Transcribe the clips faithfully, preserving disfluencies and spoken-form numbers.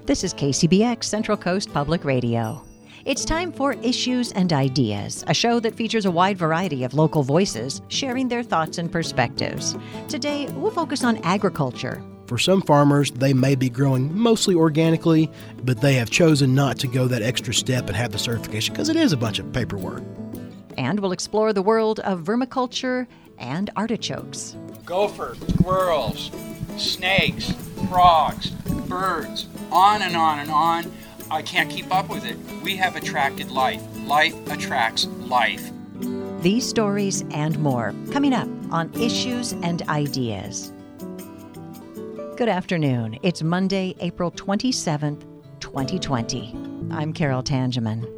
This is K C B X Central Coast Public Radio. It's time for Issues and Ideas, a show that features a wide variety of local voices sharing their thoughts and perspectives. Today, we'll focus on agriculture. For some farmers, they may be growing mostly organically, but they have chosen not to go that extra step and have the certification because it is a bunch of paperwork. And we'll explore the world of vermiculture and artichokes. Gophers, squirrels, snakes, frogs, birds, on and on and on. I can't keep up with it. We have attracted life. Life attracts life. These stories and more coming up on Issues and Ideas. Good afternoon. It's Monday, April twenty-seventh, twenty twenty. I'm Carol Tangeman.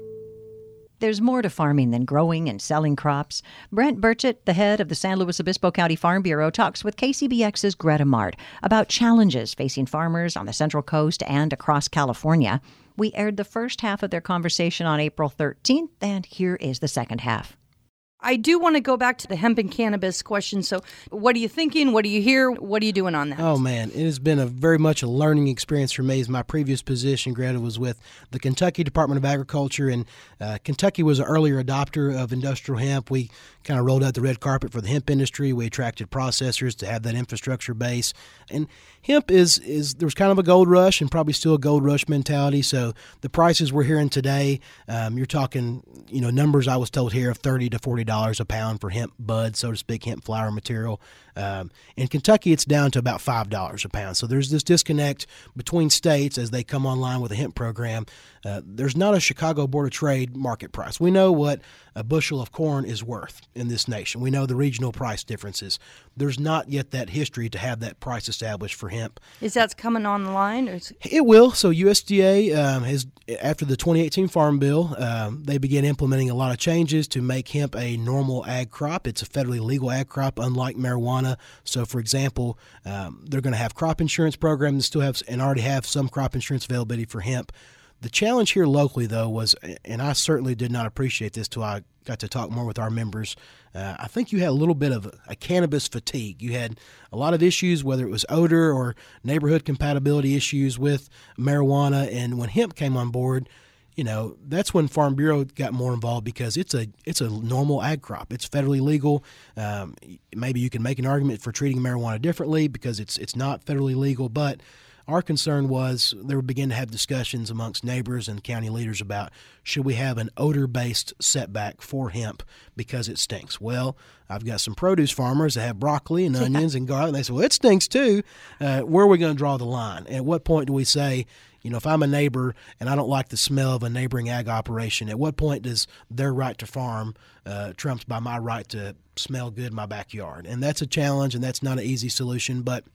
There's more to farming than growing and selling crops. Brent Burchett, the head of the San Luis Obispo County Farm Bureau, talks with K C B X's Greta Mart about challenges facing farmers on the Central Coast and across California. We aired the first half of their conversation on April thirteenth, and here is the second half. I do want to go back to the hemp and cannabis question. So what are you thinking? What do you hear? What are you doing on that? Oh, man, it has been a very much a learning experience for me. As my previous position, Greta, was with the Kentucky Department of Agriculture, and uh, Kentucky was an earlier adopter of industrial hemp. We kind of rolled out the red carpet for the hemp industry. We attracted processors to have that infrastructure base. And hemp is, is there was kind of a gold rush and probably still a gold rush mentality. So the prices we're hearing today, um, you're talking, you know, numbers I was told here of thirty to forty dollars a pound for hemp bud, so to speak, hemp flower material. Um, in Kentucky, it's down to about five dollars a pound. So there's this disconnect between states as they come online with a hemp program. Uh, there's not a Chicago Board of Trade market price. We know what a bushel of corn is worth in this nation. We know the regional price differences. There's not yet that history to have that price established for hemp. Is that coming on the line? Or is it-, it will. So U S D A um, has, after the twenty eighteen Farm Bill, um, they began implementing a lot of changes to make hemp a normal ag crop. It's a federally legal ag crop, unlike marijuana. So, for example, um, they're going to have crop insurance programs and still have and already have some crop insurance availability for hemp. The challenge here locally, though, was, and I certainly did not appreciate this till I got to talk more with our members, uh, I think you had a little bit of a, a cannabis fatigue. You had a lot of issues, whether it was odor or neighborhood compatibility issues with marijuana. And when hemp came on board, you know, that's when Farm Bureau got more involved because it's a it's a normal ag crop. It's federally legal. Um, maybe you can make an argument for treating marijuana differently because it's it's not federally legal, but our concern was they would begin to have discussions amongst neighbors and county leaders about should we have an odor-based setback for hemp because it stinks. Well, I've got some produce farmers that have broccoli and onions and garlic, and they say, well, it stinks too. Uh, where are we going to draw the line? At what point do we say, you know, if I'm a neighbor and I don't like the smell of a neighboring ag operation, at what point does their right to farm uh, trumps by my right to smell good in my backyard? And that's a challenge, and that's not an easy solution, but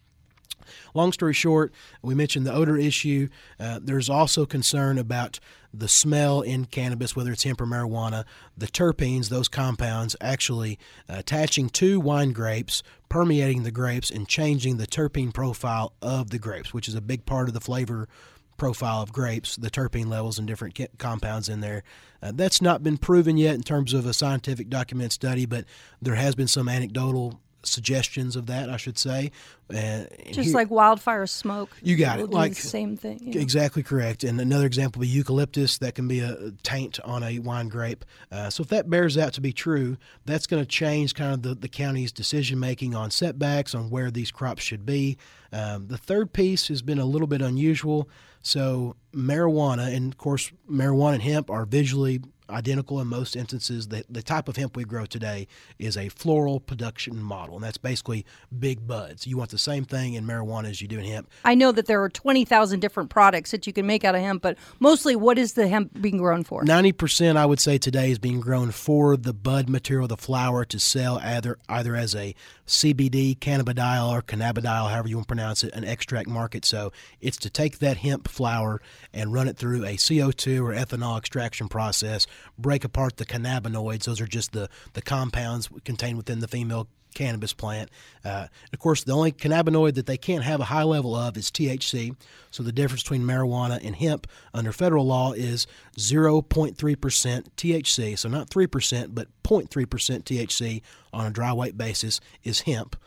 long story short, we mentioned the odor issue. Uh, there's also concern about the smell in cannabis, whether it's hemp or marijuana, the terpenes, those compounds actually uh, attaching to wine grapes, permeating the grapes, and changing the terpene profile of the grapes, which is a big part of the flavor profile of grapes, the terpene levels and different compounds in there. Uh, that's not been proven yet in terms of a scientific documented study, but there has been some anecdotal suggestions of that, I should say. Uh, Just here, like wildfire smoke. You got we'll it. Like the same thing. Yeah. Exactly correct. And another example would be eucalyptus. That can be a taint on a wine grape. Uh, so if that bears out to be true, that's going to change kind of the, the county's decision-making on setbacks, on where these crops should be. Um, the third piece has been a little bit unusual. So marijuana, and of course marijuana and hemp are visually identical in most instances. The, the type of hemp we grow today is a floral production model, and that's basically big buds. You want the same thing in marijuana as you do in hemp. I know that there are twenty thousand different products that you can make out of hemp, but mostly what is the hemp being grown for? ninety percent, I would say, today is being grown for the bud material, the flower, to sell either either as a C B D, cannabidiol, or cannabidiol, however you want to pronounce it, an extract market. So it's to take that hemp flower and run it through a C O two or ethanol extraction process, break apart the cannabinoids. Those are just the, the compounds contained within the female cannabis plant. Uh, of course, the only cannabinoid that they can't have a high level of is T H C. So the difference between marijuana and hemp under federal law is zero point three percent T H C. So not three percent, but zero point three percent T H C on a dry weight basis is hemp.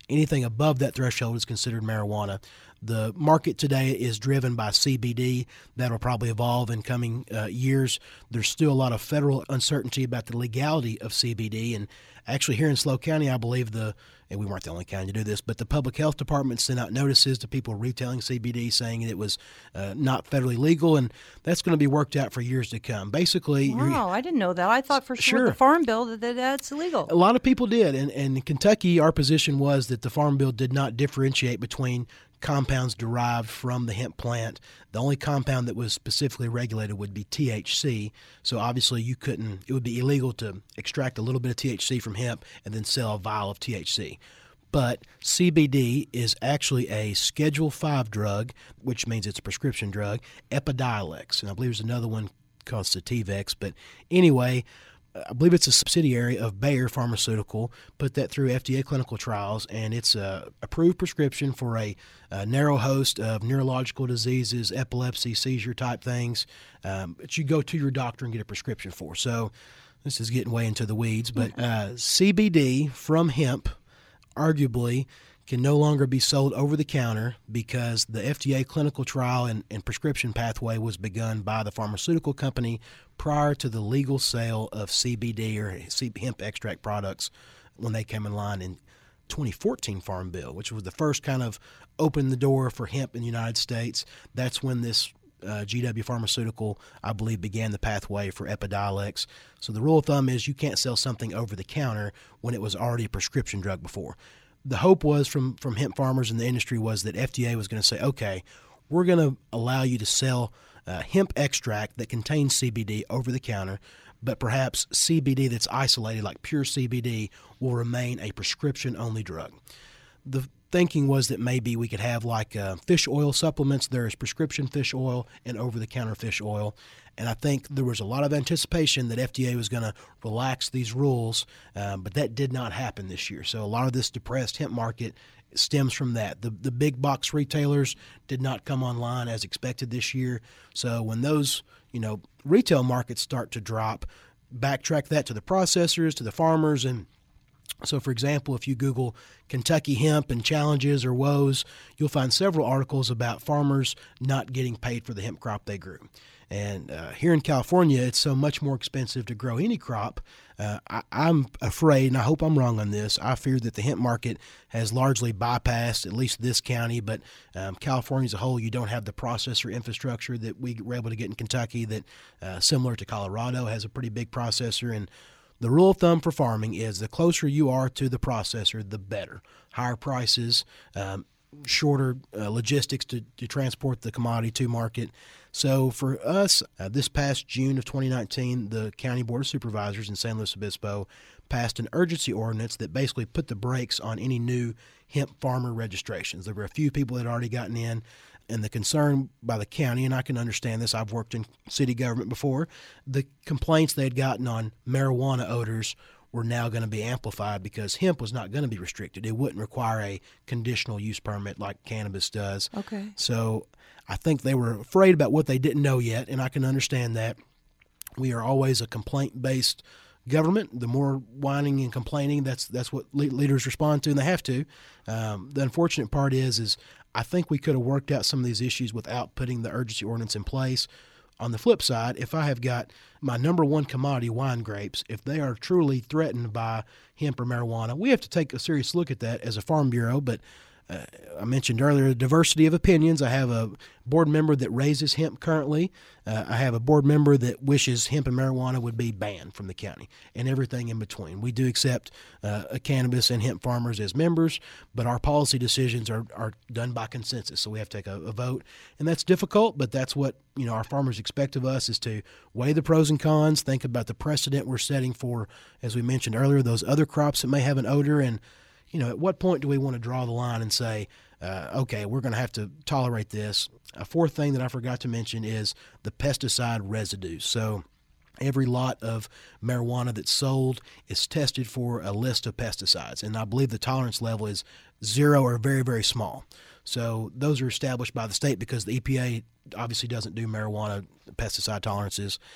Anything above that threshold is considered marijuana. The market today is driven by C B D. That'll probably evolve in coming uh, years. There's still a lot of federal uncertainty about the legality of C B D. And actually here in SLO County, I believe the, and we weren't the only county to do this, but the public health department sent out notices to people retailing C B D saying it was uh, not federally legal, and that's going to be worked out for years to come. Basically, wow, I didn't know that. I thought for sure, sure. with the Farm Bill that, that that's illegal. A lot of people did, and, and in Kentucky, our position was that the Farm Bill did not differentiate between compounds derived from the hemp plant. The only compound that was specifically regulated would be T H C. So obviously you couldn't, it would be illegal to extract a little bit of T H C from hemp and then sell a vial of T H C. But C B D is actually a Schedule five drug, which means it's a prescription drug, Epidiolex. And I believe there's another one called Sativex. But anyway, I believe it's a subsidiary of Bayer Pharmaceutical, put that through F D A clinical trials, and it's a approved prescription for a, a narrow host of neurological diseases, epilepsy, seizure type things um, that you go to your doctor and get a prescription for. So this is getting way into the weeds, but uh, C B D from hemp arguably can no longer be sold over the counter because the F D A clinical trial and, and prescription pathway was begun by the pharmaceutical company prior to the legal sale of C B D or hemp extract products when they came in line in twenty fourteen Farm Bill, which was the first kind of open the door for hemp in the United States. That's when this uh, G W Pharmaceutical, I believe, began the pathway for Epidiolex. So the rule of thumb is you can't sell something over the counter when it was already a prescription drug before. The hope was from, from hemp farmers in the industry was that F D A was going to say, okay, we're going to allow you to sell uh, hemp extract that contains C B D over the counter, but perhaps C B D that's isolated, like pure C B D, will remain a prescription-only drug. The thinking was that maybe we could have like uh, fish oil supplements. There is prescription fish oil and over-the-counter fish oil. And I think there was a lot of anticipation that F D A was going to relax these rules, um, but that did not happen this year. So a lot of this depressed hemp market stems from that. The the big box retailers did not come online as expected this year. So when those, you know, retail markets start to drop, backtrack that to the processors, to the farmers, and so, for example, if you Google Kentucky hemp and challenges or woes, you'll find several articles about farmers not getting paid for the hemp crop they grew. And uh, here in California, it's so much more expensive to grow any crop. Uh, I, I'm afraid, and I hope I'm wrong on this, I fear that the hemp market has largely bypassed at least this county, but um, California as a whole, you don't have the processor infrastructure that we were able to get in Kentucky that, uh, similar to Colorado, has a pretty big processor. And the rule of thumb for farming is the closer you are to the processor, the better. Higher prices, um, shorter uh, logistics to, to transport the commodity to market. So for us, uh, this past June of twenty nineteen, the County Board of Supervisors in San Luis Obispo passed an urgency ordinance that basically put the brakes on any new hemp farmer registrations. There were a few people that had already gotten in, and the concern by the county, and I can understand this, I've worked in city government before, the complaints they had gotten on marijuana odors were now going to be amplified because hemp was not going to be restricted. It wouldn't require a conditional use permit like cannabis does. Okay. So I think they were afraid about what they didn't know yet, and I can understand that. We are always a complaint-based government. The more whining and complaining, that's that's what le- leaders respond to, and they have to. Um, the unfortunate part is, is I think we could have worked out some of these issues without putting the urgency ordinance in place. On the flip side, if I have got my number one commodity, wine grapes, if they are truly threatened by hemp or marijuana, we have to take a serious look at that as a Farm Bureau. But uh, I mentioned earlier, diversity of opinions. I have a board member that raises hemp currently. Uh, I have a board member that wishes hemp and marijuana would be banned from the county and everything in between. We do accept uh, cannabis and hemp farmers as members, but our policy decisions are, are done by consensus. So we have to take a, a vote, and that's difficult, but that's what, you know, our farmers expect of us, is to weigh the pros and cons, think about the precedent we're setting for, as we mentioned earlier, those other crops that may have an odor. And you know, at what point do we want to draw the line and say, uh, okay, we're going to have to tolerate this? A fourth thing that I forgot to mention is the pesticide residues. So every lot of marijuana that's sold is tested for a list of pesticides, and I believe the tolerance level is zero or very, very small. So those are established by the state because the E P A obviously doesn't do marijuana pesticide tolerances.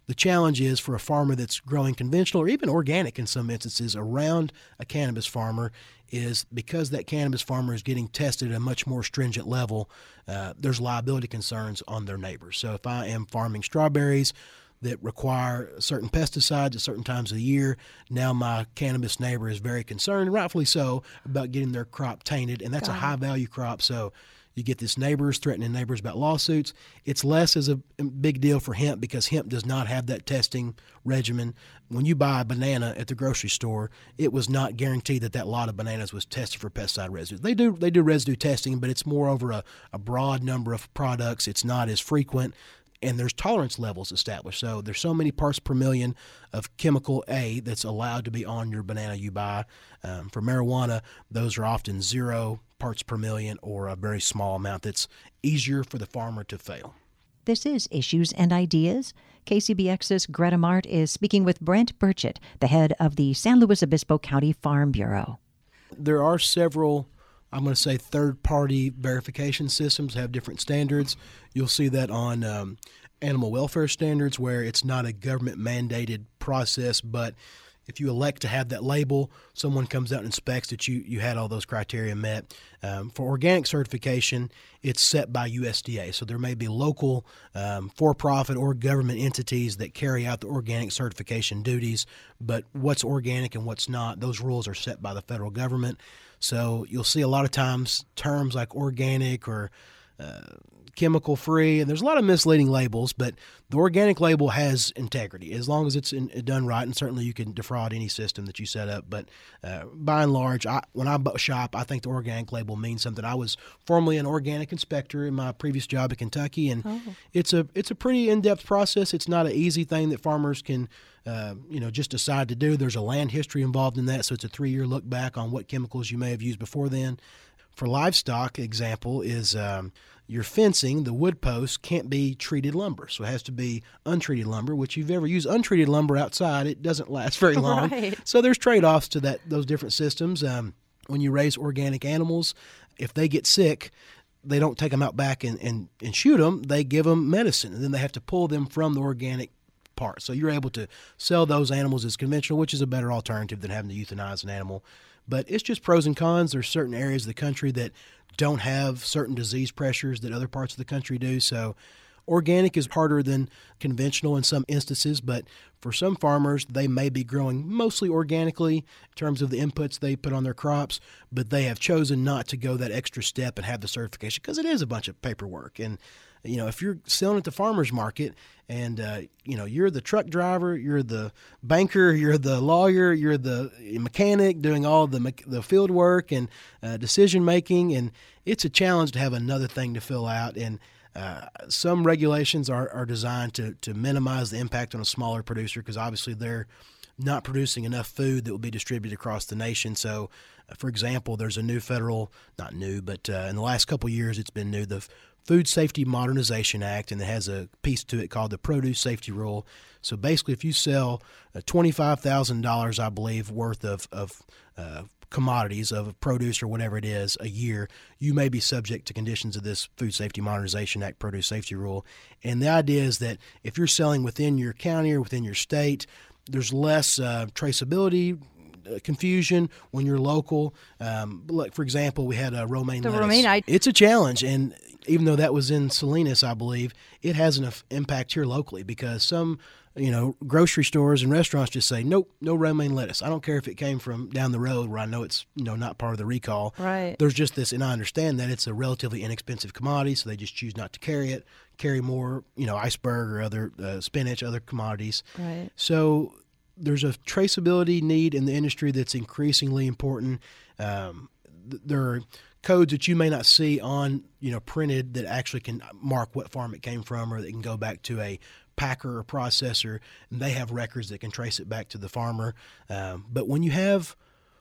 The challenge is for a farmer that's growing conventional or even organic in some instances around a cannabis farmer is because that cannabis farmer is getting tested at a much more stringent level, uh, there's liability concerns on their neighbors. So if I am farming strawberries that require certain pesticides at certain times of the year, now my cannabis neighbor is very concerned, rightfully so, about getting their crop tainted, and that's Got a high-value crop, so you get this neighbors threatening neighbors about lawsuits. It's less as a big deal for hemp because hemp does not have that testing regimen. When you buy a banana at the grocery store, it was not guaranteed that that lot of bananas was tested for pesticide residue. They do they do residue testing, but it's more over a, a broad number of products. It's not as frequent, and there's tolerance levels established. So there's so many parts per million of chemical A that's allowed to be on your banana you buy. Um, for marijuana, those are often zero parts per million or a very small amount that's easier for the farmer to fail. This is Issues and Ideas. K C B X's Greta Mart is speaking with Brent Burchett, the head of the San Luis Obispo County Farm Bureau. There are several, I'm going to say, third-party verification systems that have different standards. You'll see that on um, animal welfare standards where it's not a government-mandated process, but if you elect to have that label, someone comes out and inspects that you, you had all those criteria met. Um, for organic certification, it's set by U S D A. So there may be local um, for-profit or government entities that carry out the organic certification duties, but what's organic and what's not, those rules are set by the federal government. So you'll see a lot of times terms like organic or uh, chemical free, and there's a lot of misleading labels, but the organic label has integrity as long as it's in, done right, and certainly you can defraud any system that you set up. But uh, by and large, I, when I shop, I think the organic label means something. I was formerly an organic inspector in my previous job in Kentucky, and oh. it's a it's a pretty in-depth process. It's not an easy thing that farmers can uh, you know just decide to do. There's a land history involved in that, so it's a three-year look back on what chemicals you may have used before then. For livestock, example is um, your fencing, the wood posts can't be treated lumber. So it has to be untreated lumber, which if you've ever used untreated lumber outside, it doesn't last very long. Right. So there's trade-offs to that those different systems. Um, when you raise organic animals, if they get sick, they don't take them out back and, and, and shoot them. They give them medicine, and then they have to pull them from the organic part. So you're able to sell those animals as conventional, which is a better alternative than having to euthanize an animal. But it's just pros and cons. There's certain areas of the country that don't have certain disease pressures that other parts of the country do. So organic is harder than conventional in some instances, but for some farmers, they may be growing mostly organically in terms of the inputs they put on their crops, but they have chosen not to go that extra step and have the certification because it is a bunch of paperwork. And you know, if you're selling at the farmer's market and, uh, you know, you're the truck driver, you're the banker, you're the lawyer, you're the mechanic doing all the the field work and uh, decision making, and it's a challenge to have another thing to fill out. And uh, some regulations are, are designed to, to minimize the impact on a smaller producer because obviously they're not producing enough food that will be distributed across the nation. So, uh, for example, there's a new federal, not new, but uh, in the last couple of years it's been new, the Food Safety Modernization Act, and it has a piece to it called the Produce Safety Rule. So basically, if you sell uh, twenty-five thousand dollars, I believe, worth of, of uh, commodities, of produce or whatever it is, a year, you may be subject to conditions of this Food Safety Modernization Act Produce Safety Rule. And the idea is that if you're selling within your county or within your state, there's less uh, traceability confusion when you're local. Um, like for example, we had a romaine the lettuce. Romaine, I- it's a challenge, and even though that was in Salinas, I believe, it has an impact here locally because some, you know, grocery stores and restaurants just say, nope, no romaine lettuce. I don't care if it came from down the road where I know it's, you know, not part of the recall. Right. There's just this, and I understand that it's a relatively inexpensive commodity, so they just choose not to carry it, carry more, you know, iceberg or other uh, spinach, other commodities. Right. So there's a traceability need in the industry that's increasingly important. Um, th- there are codes that you may not see on, you know, printed that actually can mark what farm it came from, or that can go back to a packer or processor, and they have records that can trace it back to the farmer. Um, but when you have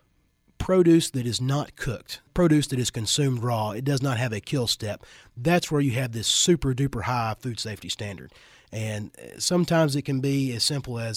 produce that is not cooked, produce that is consumed raw, it does not have a kill step, that's where you have this super duper high food safety standard. And sometimes it can be as simple as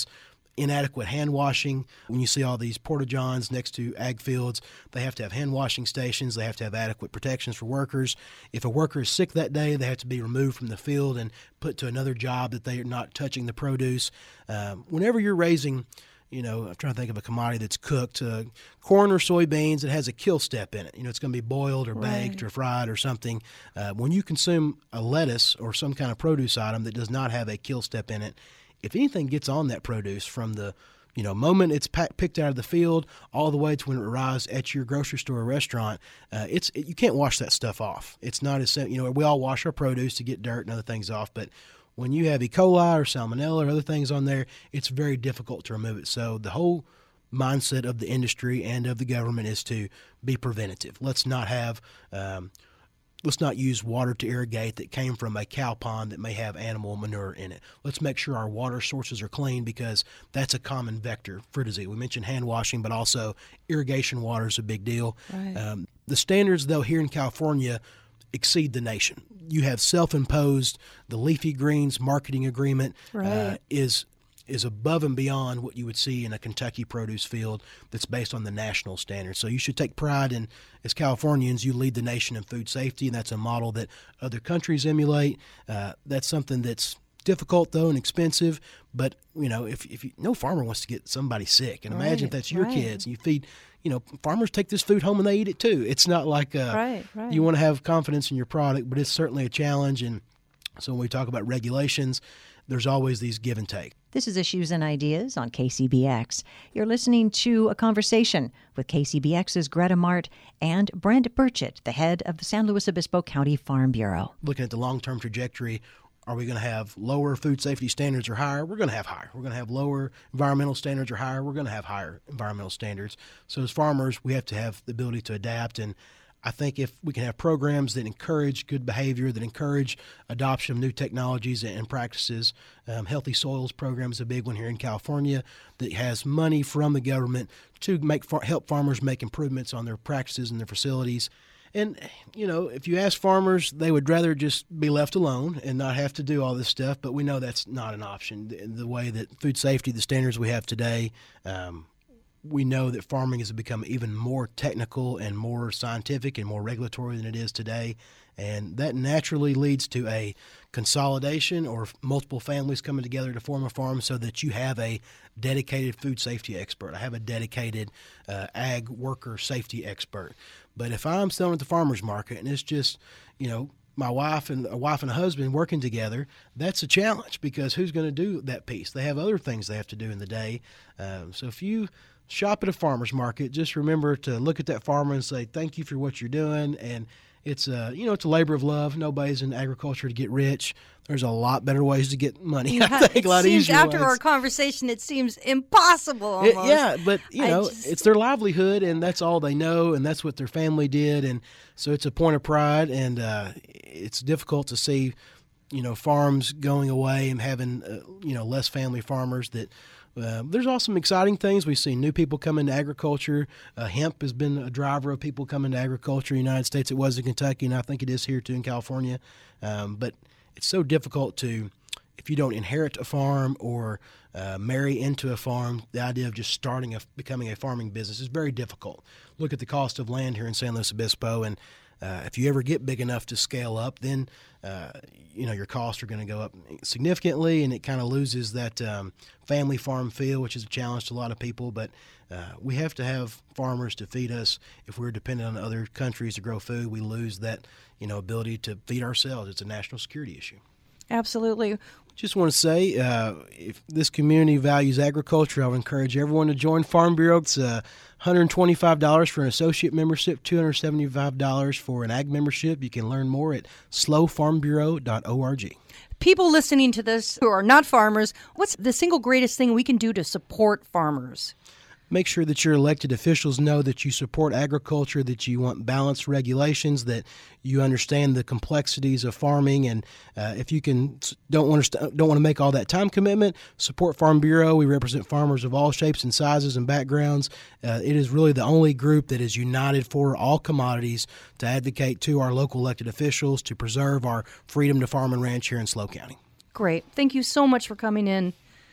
inadequate hand washing. When you see all these porta-johns next to ag fields, they have to have hand washing stations. They have to have adequate protections for workers. If a worker is sick that day, they have to be removed from the field and put to another job that they are not touching the produce. Um, whenever you're raising, you know, I'm trying to think of a commodity that's cooked, uh, corn or soybeans, it has a kill step in it. You know, it's going to be boiled or baked right. or fried or something. Uh, when you consume a lettuce or some kind of produce item that does not have a kill step in it, if anything gets on that produce from the, you know, moment it's packed, picked out of the field all the way to when it arrives at your grocery store or restaurant, uh, it's it, you can't wash that stuff off. It's not as, you know, we all wash our produce to get dirt and other things off, but when you have E. coli or salmonella or other things on there, it's very difficult to remove it. So the whole mindset of the industry and of the government is to be preventative. Let's not have, um, let's not use water to irrigate that came from a cow pond that may have animal manure in it. Let's make sure our water sources are clean because that's a common vector for disease. We mentioned hand washing, but also irrigation water is a big deal. Right. Um, the standards, though, here in California exceed the nation. You have self-imposed, the leafy greens marketing agreement right. uh, is is above and beyond what you would see in a Kentucky produce field that's based on the national standards. So you should take pride in, as Californians, you lead the nation in food safety, and that's a model that other countries emulate. Uh, that's something that's difficult, though, and expensive. But, you know, if, if you, no farmer wants to get somebody sick. And imagine if Right, that's your right. kids and you feed, you know, farmers take this food home and they eat it too. It's not like uh, Right, right. you want to have confidence in your product, but it's certainly a challenge. And so when we talk about regulations, there's always these give and take. This is Issues and Ideas on K C B X. You're listening to a conversation with K C B X's Greta Mart and Brent Burchett, the head of the San Luis Obispo County Farm Bureau. Looking at the long-term trajectory, are we going to have lower food safety standards or higher? We're going to have higher. We're going to have lower environmental standards or higher. We're going to have higher environmental standards. So as farmers, we have to have the ability to adapt. And I think if we can have programs that encourage good behavior, that encourage adoption of new technologies and practices, um, Healthy Soils program is a big one here in California that has money from the government to make far- help farmers make improvements on their practices and their facilities. And, you know, if you ask farmers, they would rather just be left alone and not have to do all this stuff. But we know that's not an option. The, the way that food safety, the standards we have today, um, we know that farming has become even more technical and more scientific and more regulatory than it is today. And that naturally leads to a consolidation or multiple families coming together to form a farm so that you have a dedicated food safety expert. I have a dedicated uh, ag worker safety expert. But if I'm selling at the farmer's market and it's just, you know, my wife and a wife and a husband working together, that's a challenge because who's going to do that piece? They have other things they have to do in the day. Um, so if you shop at a farmer's market, just remember to look at that farmer and say, thank you for what you're doing. And it's a, you know, it's a labor of love. Nobody's in agriculture to get rich. There's a lot better ways to get money. Yeah, I think it a lot seems easier after ways. our conversation, it seems impossible It- almost. yeah, but you I know, just- it's their livelihood, and that's all they know, and that's what their family did, and so it's a point of pride, and uh, it's difficult to see, you know, farms going away and having, uh, you know, less family farmers. That uh, there's also some exciting things. We've seen new people come into agriculture. Uh, hemp has been a driver of people coming to agriculture in the United States. It was in Kentucky, and I think it is here too in California. Um, but it's so difficult to, if you don't inherit a farm or uh, marry into a farm, the idea of just starting a becoming a farming business is very difficult. Look at the cost of land here in San Luis Obispo, and uh, if you ever get big enough to scale up, then uh, you know your costs are going to go up significantly, and it kind of loses that um, family farm feel, which is a challenge to a lot of people. But uh, we have to have farmers to feed us. If we're dependent on other countries to grow food, we lose that you know ability to feed ourselves. It's a national security issue. Absolutely. Just want to say, uh, if this community values agriculture, I would encourage everyone to join Farm Bureau. It's uh, one hundred twenty-five dollars for an associate membership, two hundred seventy-five dollars for an ag membership. You can learn more at slow farm bureau dot org. People listening to this who are not farmers, what's the single greatest thing we can do to support farmers? Make sure that your elected officials know that you support agriculture, that you want balanced regulations, that you understand the complexities of farming, and uh, if you can don't want to don't want to make all that time commitment, support Farm Bureau. We represent farmers of all shapes and sizes and backgrounds. Uh, it is really the only group that is united for all commodities to advocate to our local elected officials to preserve our freedom to farm and ranch here in SLO County. Great. Thank you so much for coming in.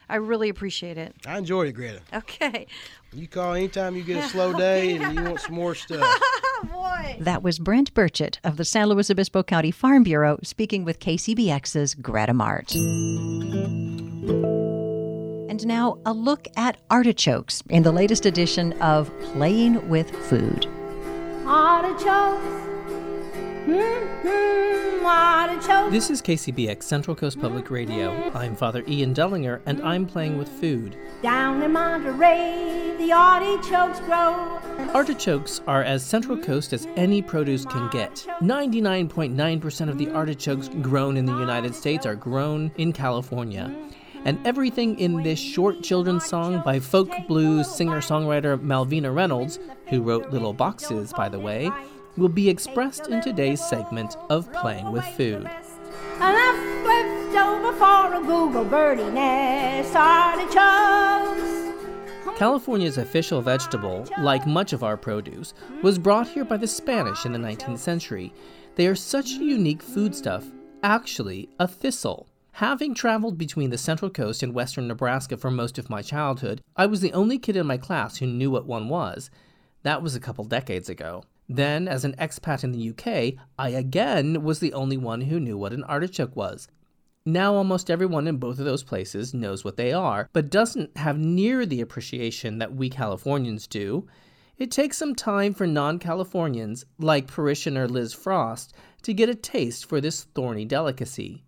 I really appreciate it. I enjoyed it, Greta. Okay. You call anytime you get a slow day and you want some more stuff. Boy. That was Brent Burchett of the San Luis Obispo County Farm Bureau speaking with K C B X's Greta Mart. And now a look at artichokes in the latest edition of Playing with Food. Artichokes. Mm-hmm, artichokes. This is K C B X Central Coast Public Radio. I'm Father Ian Dellinger, and I'm playing with food. Down in Monterey, the artichokes grow. Artichokes are as Central Coast as any produce can get. ninety-nine point nine percent of the artichokes grown in the United States are grown in California. And everything in this short children's song by folk blues singer-songwriter Malvina Reynolds, who wrote Little Boxes, by the way, will be expressed in today's segment of Playing with Food. Enough left over for a Google birdie nest, artichokes. California's official vegetable, like much of our produce, was brought here by the Spanish in the nineteenth century. They are such a unique foodstuff, actually a thistle. Having traveled between the Central Coast and western Nebraska for most of my childhood, I was the only kid in my class who knew what one was. That was a couple decades ago. Then, as an expat in the U K, I again was the only one who knew what an artichoke was. Now almost everyone in both of those places knows what they are, but doesn't have near the appreciation that we Californians do. It takes some time for non-Californians, like parishioner Liz Frost, to get a taste for this thorny delicacy.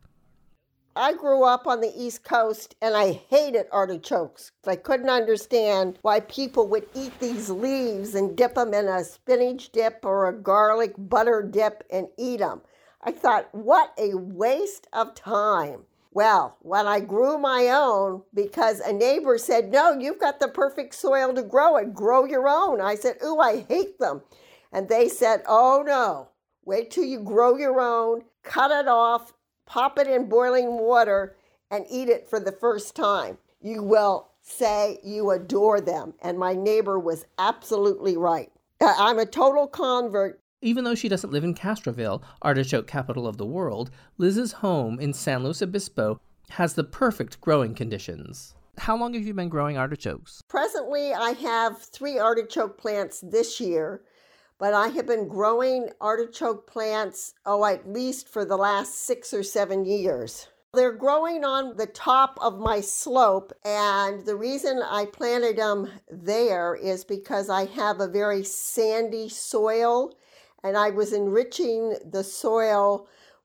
I grew up on the East Coast and I hated artichokes. I couldn't understand why people would eat these leaves and dip them in a spinach dip or a garlic butter dip and eat them. I thought, what a waste of time. Well, when I grew my own, because a neighbor said, no, you've got the perfect soil to grow it. Grow your own. I said, ooh, I hate them. And they said, oh no, wait till you grow your own, cut it off, pop it in boiling water, and eat it for the first time. You will say you adore them. And my neighbor was absolutely right. I'm a total convert. Even though she doesn't live in Castroville, artichoke capital of the world, Liz's home in San Luis Obispo has the perfect growing conditions. How long have you been growing artichokes? Presently, I have three artichoke plants this year. But I have been growing artichoke plants, oh, at least for the last six or seven years. They're growing on the top of my slope, and the reason I planted them there is because I have a very sandy soil, and I was enriching the soil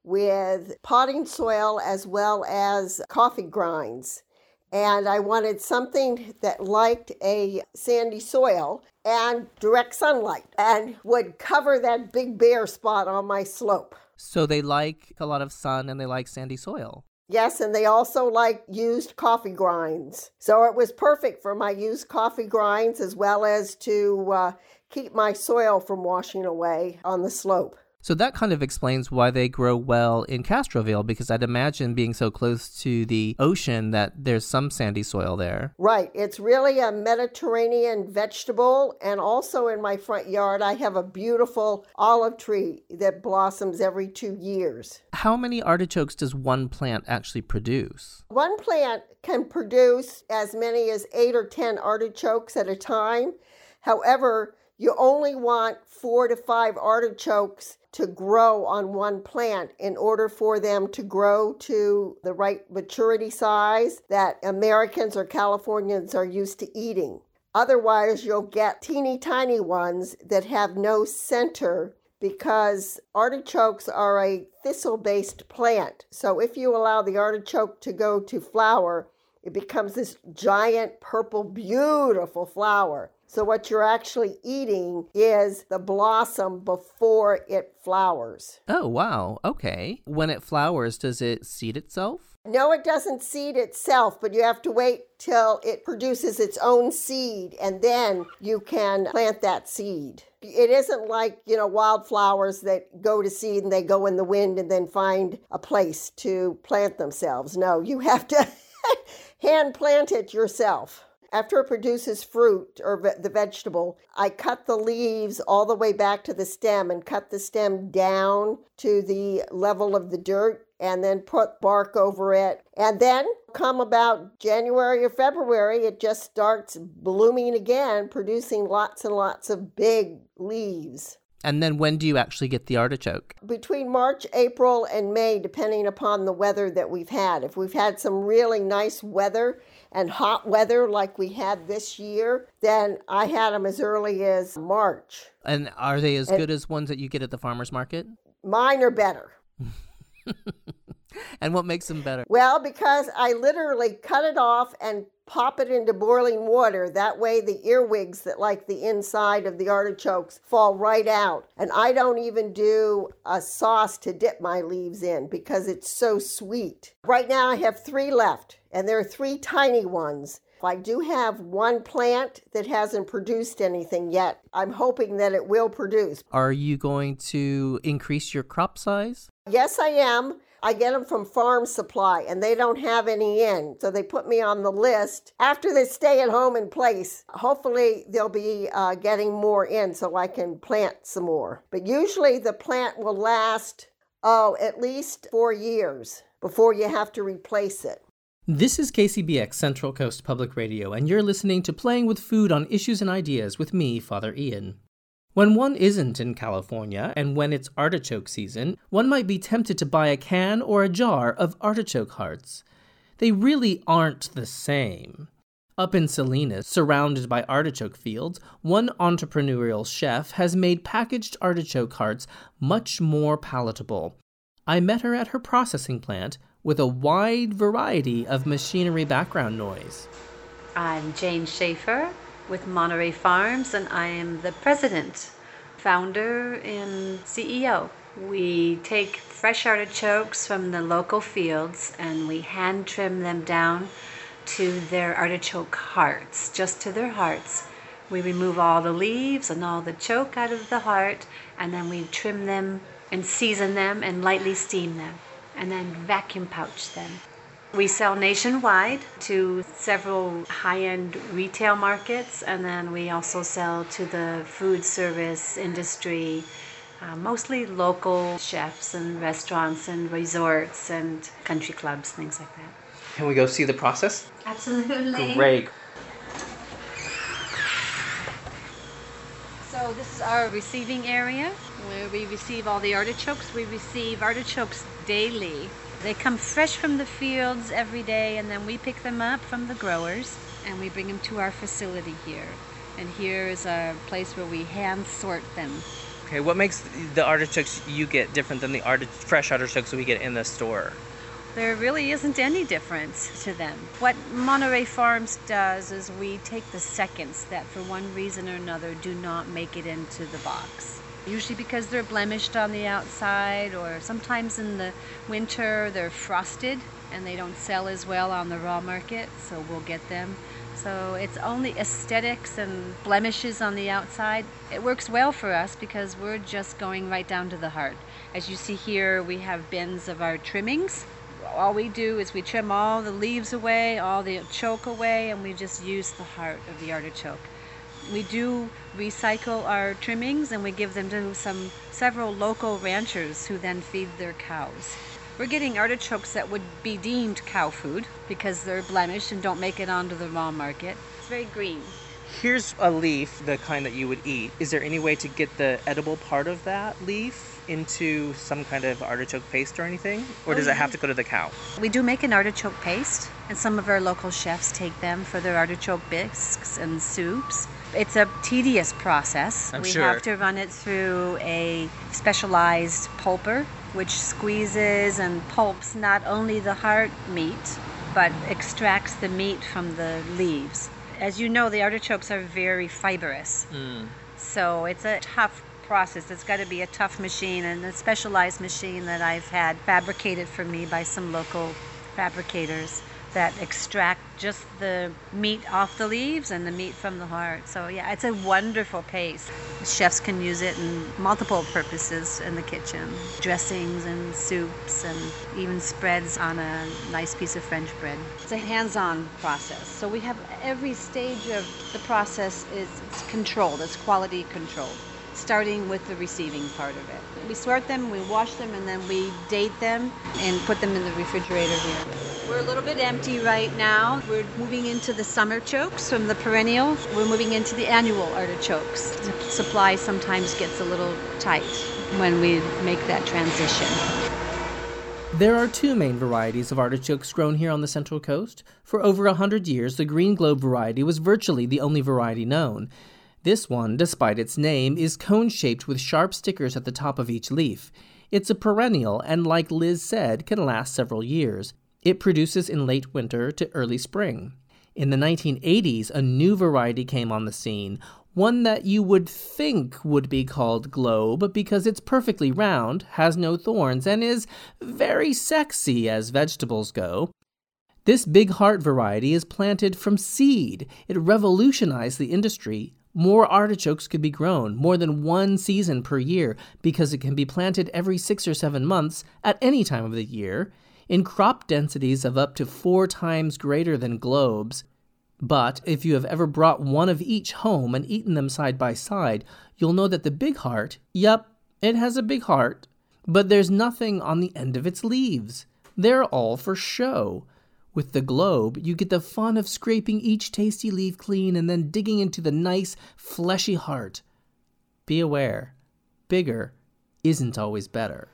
with potting soil as well as coffee grinds. And I wanted something that liked a sandy soil and direct sunlight and would cover that big bare spot on my slope. So they like a lot of sun and they like sandy soil. Yes, and they also like used coffee grinds. So it was perfect for my used coffee grinds as well as to uh, keep my soil from washing away on the slope. So that kind of explains why they grow well in Castroville, because I'd imagine being so close to the ocean that there's some sandy soil there. Right. It's really a Mediterranean vegetable. And also in my front yard, I have a beautiful olive tree that blossoms every two years. How many artichokes does one plant actually produce? One plant can produce as many as eight or ten artichokes at a time. However, you only want four to five artichokes to grow on one plant in order for them to grow to the right maturity size that Americans or Californians are used to eating. Otherwise, you'll get teeny tiny ones that have no center because artichokes are a thistle-based plant. So if you allow the artichoke to go to flower, it becomes this giant purple, beautiful flower. So what you're actually eating is the blossom before it flowers. Oh, wow. Okay. When it flowers, does it seed itself? No, it doesn't seed itself, but you have to wait till it produces its own seed, and then you can plant that seed. It isn't like, you know, wildflowers that go to seed and they go in the wind and then find a place to plant themselves. No, you have to hand plant it yourself. After it produces fruit, or ve- the vegetable, I cut the leaves all the way back to the stem and cut the stem down to the level of the dirt and then put bark over it. And then come about January or February, it just starts blooming again, producing lots and lots of big leaves. And then when do you actually get the artichoke? Between March, April, and May, depending upon the weather that we've had. If we've had some really nice weather and hot weather like we had this year, then I had them as early as March. And are they as and good as ones that you get at the farmer's market? Mine are better. And what makes them better? Well, because I literally cut it off and pop it into boiling water. That way the earwigs that like the inside of the artichokes fall right out. And I don't even do a sauce to dip my leaves in because it's so sweet. Right now I have three left, and there are three tiny ones. I do have one plant that hasn't produced anything yet. I'm hoping that it will produce. Are you going to increase your crop size? Yes, I am. I get them from Farm Supply, and they don't have any in. So they put me on the list. After they stay at home in place, hopefully they'll be uh, getting more in so I can plant some more. But usually the plant will last, oh, at least four years before you have to replace it. This is K C B X Central Coast Public Radio, and you're listening to Playing with Food on Issues and Ideas with me, Father Ian. When one isn't in California, and when it's artichoke season, one might be tempted to buy a can or a jar of artichoke hearts. They really aren't the same. Up in Salinas, surrounded by artichoke fields, one entrepreneurial chef has made packaged artichoke hearts much more palatable. I met her at her processing plant with a wide variety of machinery background noise. I'm Jane Schaefer with Monterey Farms, and I am the president, founder, and C E O. We take fresh artichokes from the local fields and we hand trim them down to their artichoke hearts, just to their hearts. We remove all the leaves and all the choke out of the heart, and then we trim them and season them and lightly steam them, and then vacuum pouch them. We sell nationwide to several high-end retail markets, and then we also sell to the food service industry, uh, mostly local chefs and restaurants and resorts and country clubs, things like that. Can we go see the process? Absolutely. Great. So this is our receiving area where we receive all the artichokes. We receive artichokes daily. They come fresh from the fields every day, and then we pick them up from the growers and we bring them to our facility here. And here is a place where we hand sort them. Okay, what makes the artichokes you get different than the arti- fresh artichokes we get in the store? There really isn't any difference to them. What Monterey Farms does is we take the seconds that for one reason or another do not make it into the box. Usually because they're blemished on the outside, or sometimes in the winter they're frosted and they don't sell as well on the raw market, so we'll get them. So it's only aesthetics and blemishes on the outside. It works well for us because we're just going right down to the heart. As you see here, we have bins of our trimmings. All we do is we trim all the leaves away, all the choke away, and we just use the heart of the artichoke. We do recycle our trimmings, and we give them to some several local ranchers who then feed their cows. We're getting artichokes that would be deemed cow food because they're blemished and don't make it onto the raw market. It's very green. Here's a leaf, the kind that you would eat. Is there any way to get the edible part of that leaf into some kind of artichoke paste or anything? Or does it have to go to the cow? We do make an artichoke paste, and some of our local chefs take them for their artichoke bisques and soups. It's a tedious process. I'm we sure. have to run it through a specialized pulper, which squeezes and pulps not only the heart meat, but extracts the meat from the leaves. As you know, the artichokes are very fibrous. Mm. So it's a tough process. It's got to be a tough machine, and a specialized machine that I've had fabricated for me by some local fabricators that extract just the meat off the leaves and the meat from the heart. So yeah, it's a wonderful paste. Chefs can use it in multiple purposes in the kitchen. Dressings and soups, and even spreads on a nice piece of French bread. It's a hands-on process. So we have every stage of the process is it's controlled, it's quality controlled. starting with the receiving part of it. We sort them, we wash them, and then we date them and put them in the refrigerator here. We're a little bit empty right now. We're moving into the summer chokes from the perennial. We're moving into the annual artichokes. The supply sometimes gets a little tight when we make that transition. There are two main varieties of artichokes grown here on the Central Coast. For over a hundred years, the green globe variety was virtually the only variety known. This one, despite its name, is cone-shaped with sharp stickers at the top of each leaf. It's a perennial and, like Liz said, can last several years. It produces in late winter to early spring. In the nineteen eighties, a new variety came on the scene, one that you would think would be called globe because it's perfectly round, has no thorns, and is very sexy as vegetables go. This big heart variety is planted from seed. It revolutionized the industry. More artichokes could be grown, more than one season per year, because it can be planted every six or seven months at any time of the year, in crop densities of up to four times greater than globes. But if you have ever brought one of each home and eaten them side by side, you'll know that the big heart, yep, it has a big heart, but there's nothing on the end of its leaves. They're all for show. With the globe, you get the fun of scraping each tasty leaf clean and then digging into the nice, fleshy heart. Be aware, bigger isn't always better.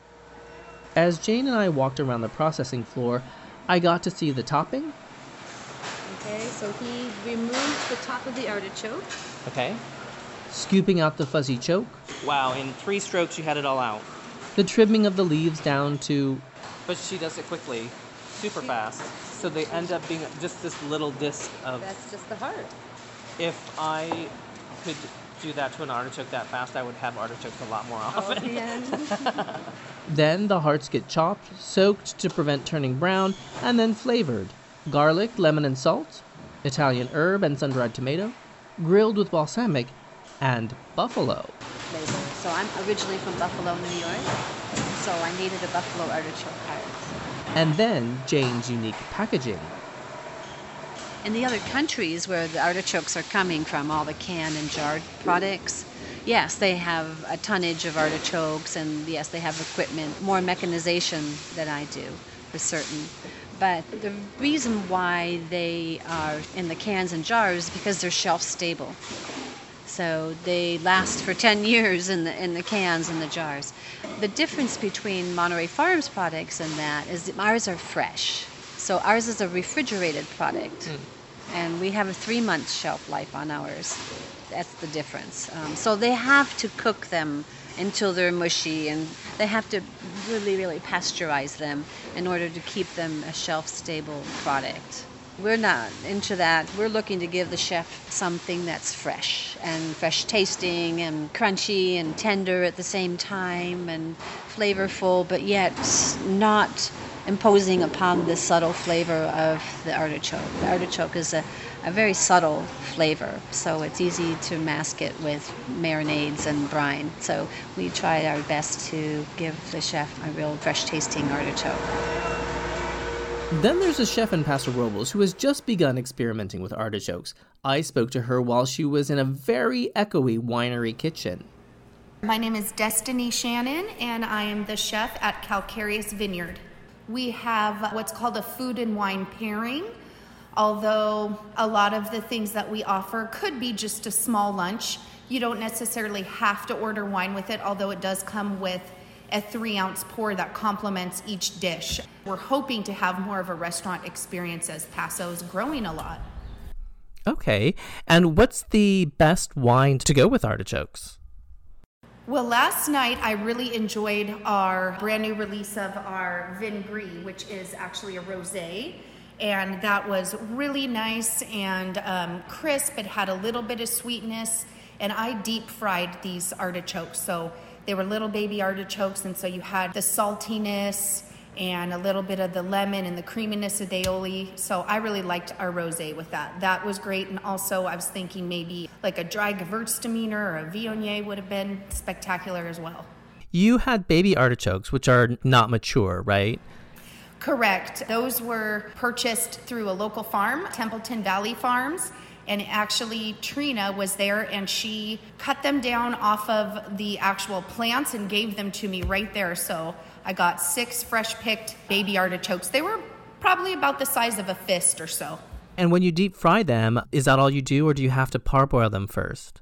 As Jane and I walked around the processing floor, I got to see the topping. Okay, so he removed the top of the artichoke. Okay. Scooping out the fuzzy choke. Wow, in three strokes you had it all out. The trimming of the leaves down to... But she does it quickly. Super fast. So they end up being just this little disc of... That's just the heart. If I could do that to an artichoke that fast, I would have artichokes a lot more often. Oh, yeah. Then the hearts get chopped, soaked to prevent turning brown, and then flavored. Garlic, lemon and salt, Italian herb and sun-dried tomato, grilled with balsamic, and buffalo. Flavor. So I'm originally from Buffalo, New York, so I needed a buffalo artichoke heart. And then Jane's unique packaging. In the other countries where the artichokes are coming from, all the canned and jarred products, yes, they have a tonnage of artichokes, and yes, they have equipment, more mechanization than I do, for certain. But the reason why they are in the cans and jars is because they're shelf stable. So they last for ten years in the in the cans and the jars. The difference between Monterey Farms products and that is that ours are fresh. So ours is a refrigerated product. Mm. And we have a three-month shelf life on ours. That's the difference. Um, so they have to cook them until they're mushy, and they have to really, really pasteurize them in order to keep them a shelf-stable product. We're not into that. We're looking to give the chef something that's fresh and fresh tasting and crunchy and tender at the same time and flavorful, but yet not imposing upon the subtle flavor of the artichoke. The artichoke is a, a very subtle flavor, so it's easy to mask it with marinades and brine. So we try our best to give the chef a real fresh-tasting artichoke. Then there's a chef in Paso Robles who has just begun experimenting with artichokes. I spoke to her while she was in a very echoey winery kitchen. My name is Destiny Shannon, and I am the chef at Calcareous Vineyard. We have what's called a food and wine pairing, although a lot of the things that we offer could be just a small lunch. You don't necessarily have to order wine with it, although it does come with a three-ounce pour that complements each dish. We're hoping to have more of a restaurant experience as Paso is growing a lot. Okay, and what's the best wine to go with artichokes? Well, last night I really enjoyed our brand new release of our Vin Gris, which is actually a rosé, and that was really nice and um, crisp. It had a little bit of sweetness, and I deep fried these artichokes, so they were little baby artichokes, and so you had the saltiness and a little bit of the lemon and the creaminess of the aioli. So I really liked our rosé with that. That was great. And also I was thinking maybe like a dry Gewürztraminer or a Viognier would have been spectacular as well. You had baby artichokes, which are not mature, right? Correct. Those were purchased through a local farm, Templeton Valley Farms. And actually, Trina was there, and she cut them down off of the actual plants and gave them to me right there. So I got six fresh-picked baby artichokes. They were probably about the size of a fist or so. And when you deep fry them, is that all you do, or do you have to parboil them first?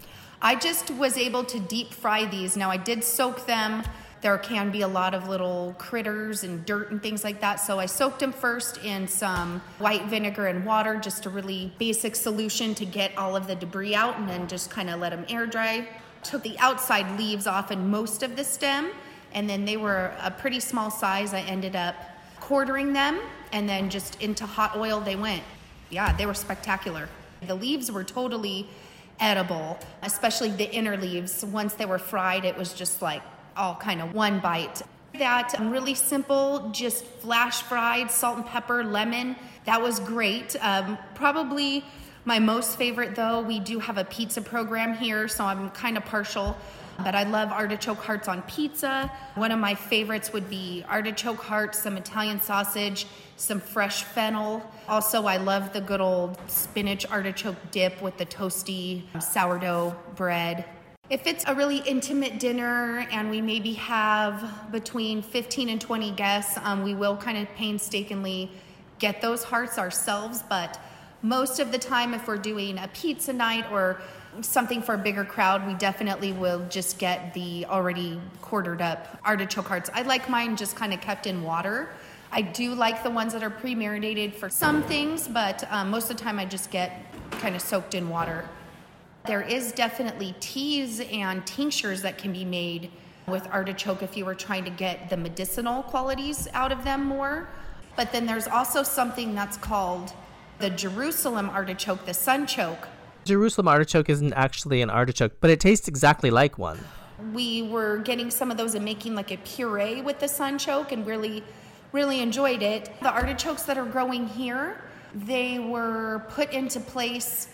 I just was able to deep fry these. Now, I did soak them. There can be a lot of little critters and dirt and things like that. So I soaked them first in some white vinegar and water, just a really basic solution to get all of the debris out, and then just kind of let them air dry. Took the outside leaves off and most of the stem, and then they were a pretty small size. I ended up quartering them, and then just into hot oil they went. Yeah, they were spectacular. The leaves were totally edible, especially the inner leaves. Once they were fried, it was just like all kind of one bite. That really simple, just flash fried, salt and pepper, lemon. That was great. Um, probably my most favorite, though, we do have a pizza program here, so I'm kind of partial. But I love artichoke hearts on pizza. One of my favorites would be artichoke hearts, some Italian sausage, some fresh fennel. Also, I love the good old spinach artichoke dip with the toasty sourdough bread. If it's a really intimate dinner and we maybe have between fifteen and twenty guests, um, we will kind of painstakingly get those hearts ourselves. But most of the time, if we're doing a pizza night or something for a bigger crowd, we definitely will just get the already quartered up artichoke hearts. I like mine just kind of kept in water. I do like the ones that are pre-marinated for some things, but um, most of the time I just get kind of soaked in water. There is definitely teas and tinctures that can be made with artichoke if you were trying to get the medicinal qualities out of them more. But then there's also something that's called the Jerusalem artichoke, the sunchoke. Jerusalem artichoke isn't actually an artichoke, but it tastes exactly like one. We were getting some of those and making like a puree with the sunchoke and really, really enjoyed it. The artichokes that are growing here, they were put into place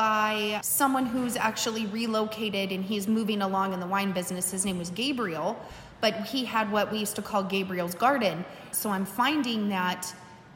by someone who's actually relocated, and he's moving along in the wine business. His name was Gabriel, but he had what we used to call Gabriel's garden. So I'm finding that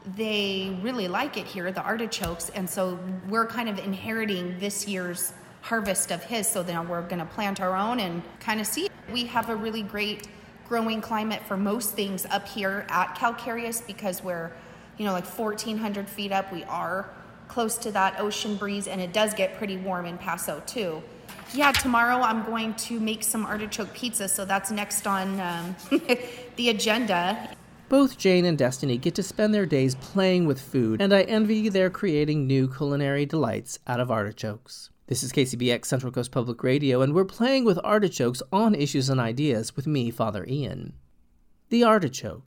they really like it here, the artichokes, and so we're kind of inheriting this year's harvest of his, so then we're going to plant our own and kind of see. We have a really great growing climate for most things up here at Calcareous because we're, you know, like fourteen hundred feet up. We are close to that ocean breeze, and it does get pretty warm in Paso too. Yeah, tomorrow I'm going to make some artichoke pizza, so that's next on um, the agenda. Both Jane and Destiny get to spend their days playing with food, and I envy their creating new culinary delights out of artichokes. This is K C B X Central Coast Public Radio, and we're playing with artichokes on Issues and Ideas with me, Father Ian. The artichoke.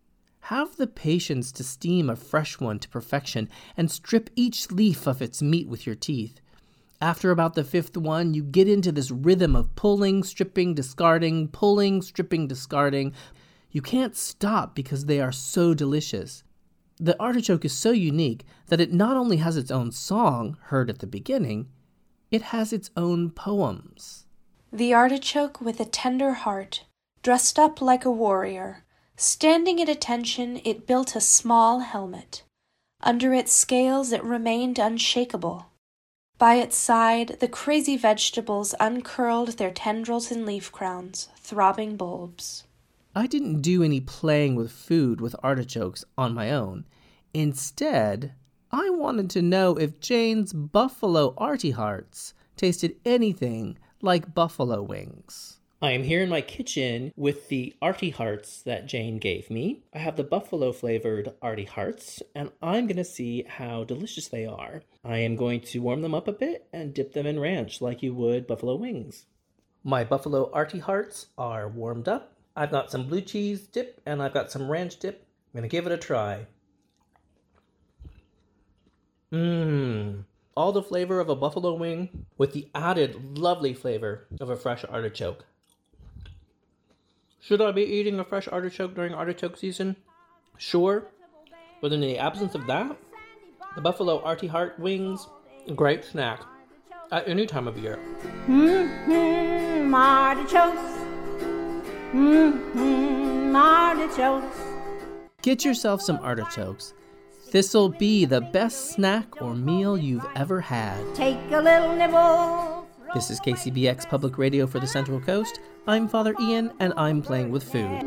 Have the patience to steam a fresh one to perfection and strip each leaf of its meat with your teeth. After about the fifth one, you get into this rhythm of pulling, stripping, discarding, pulling, stripping, discarding. You can't stop because they are so delicious. The artichoke is so unique that it not only has its own song, heard at the beginning, it has its own poems. The artichoke with a tender heart, dressed up like a warrior, standing at attention, it built a small helmet. Under its scales it remained unshakable. By its side, the crazy vegetables uncurled their tendrils and leaf crowns, throbbing bulbs. I didn't do any playing with food with artichokes on my own. Instead, I wanted to know if Jane's Buffalo Artie Hearts tasted anything like buffalo wings. I am here in my kitchen with the Artie Hearts that Jane gave me. I have the buffalo-flavored Artie Hearts, and I'm going to see how delicious they are. I am going to warm them up a bit and dip them in ranch like you would buffalo wings. My buffalo Artie Hearts are warmed up. I've got some blue cheese dip, and I've got some ranch dip. I'm going to give it a try. Mmm. All the flavor of a buffalo wing with the added lovely flavor of a fresh artichoke. Should I be eating a fresh artichoke during artichoke season? Sure. But in the absence of that, the buffalo Artie Heart wings, a great snack at any time of year. Mm-hmm, artichokes. Mm-hmm, artichokes. Get yourself some artichokes, This'll be the best snack or meal you've ever had. Take a little nibble. This is K C B X Public Radio for the Central Coast. I'm Father Ian, and I'm playing with food.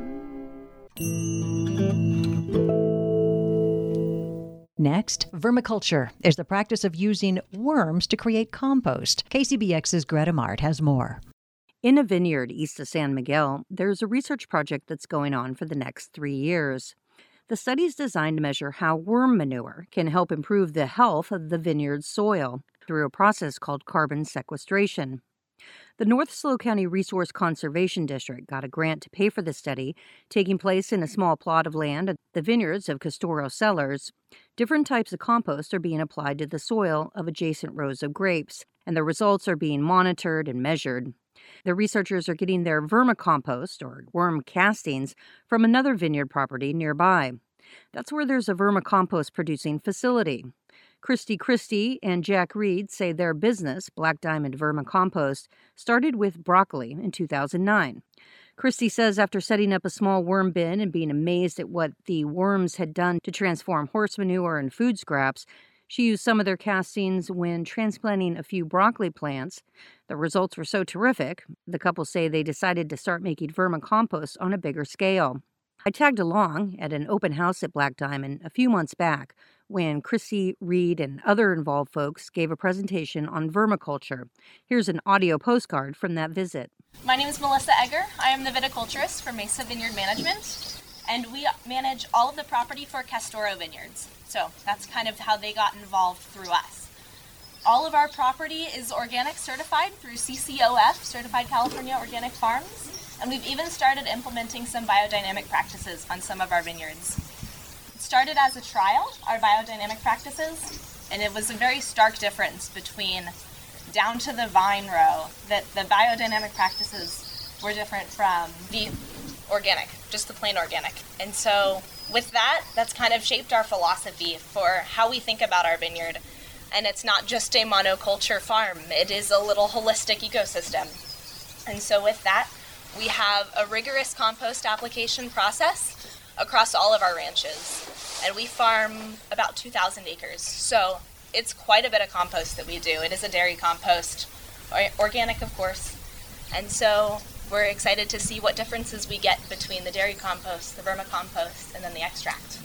Next, vermiculture is the practice of using worms to create compost. K C B X's Greta Mart has more. In a vineyard east of San Miguel, there's a research project that's going on for the next three years. The study is designed to measure how worm manure can help improve the health of the vineyard's soil through a process called carbon sequestration. The North Slow County Resource Conservation District got a grant to pay for the study, taking place in a small plot of land at the vineyards of Castoro Cellars. Different types of compost are being applied to the soil of adjacent rows of grapes, and the results are being monitored and measured. The researchers are getting their vermicompost, or worm castings, from another vineyard property nearby. That's where there's a vermicompost producing facility. Christy Christie and Jack Reed say their business, Black Diamond Vermicompost, started with broccoli in two thousand nine. Christie says after setting up a small worm bin and being amazed at what the worms had done to transform horse manure and food scraps, she used some of their castings when transplanting a few broccoli plants. The results were so terrific, the couple say they decided to start making vermicompost on a bigger scale. I tagged along at an open house at Black Diamond a few months back when Chrissy, Reed, and other involved folks gave a presentation on vermiculture. Here's an audio postcard from that visit. My name is Melissa Egger. I am the viticulturist for Mesa Vineyard Management, and we manage all of the property for Castoro Vineyards. So that's kind of how they got involved through us. All of our property is organic certified through C C O F, Certified California Organic Farms, and we've even started implementing some biodynamic practices on some of our vineyards. It started as a trial, our biodynamic practices, and it was a very stark difference between down to the vine row that the biodynamic practices were different from the organic, just the plain organic. And so with that, that's kind of shaped our philosophy for how we think about our vineyard. And it's not just a monoculture farm, it is a little holistic ecosystem. And so with that, we have a rigorous compost application process across all of our ranches. And we farm about two thousand acres. So it's quite a bit of compost that we do. It is a dairy compost, organic of course. And so we're excited to see what differences we get between the dairy compost, the vermicompost, and then the extract.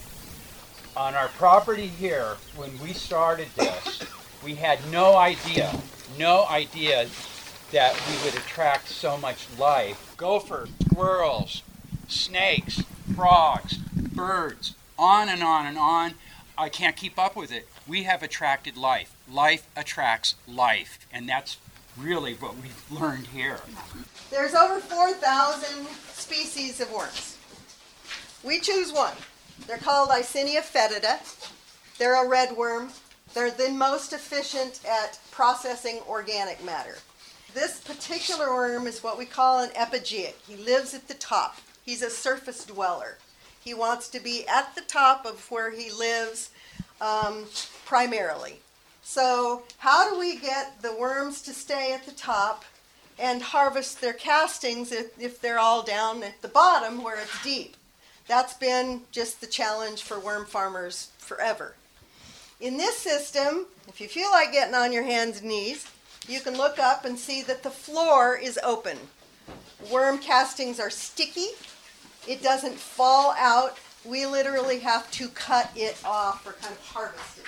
On our property here, when we started this, we had no idea, no idea that we would attract so much life. Gophers, squirrels, snakes, frogs, birds, on and on and on. I can't keep up with it. We have attracted life. Life attracts life, and that's really what we've learned here. There's over four thousand species of worms. We choose one. They're called Icinia fetida. They're a red worm. They're the most efficient at processing organic matter. This particular worm is what we call an epigeic. He lives at the top. He's a surface dweller. He wants to be at the top of where he lives um, primarily. So how do we get the worms to stay at the top and harvest their castings if, if they're all down at the bottom where it's deep? That's been just the challenge for worm farmers forever. In this system, if you feel like getting on your hands and knees, you can look up and see that the floor is open. Worm castings are sticky. It doesn't fall out. We literally have to cut it off or kind of harvest it.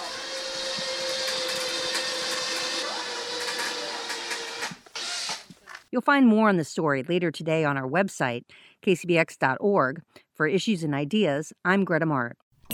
You'll find more on the story later today on our website, k c b x dot org. For Issues and Ideas, I'm Greta Mart.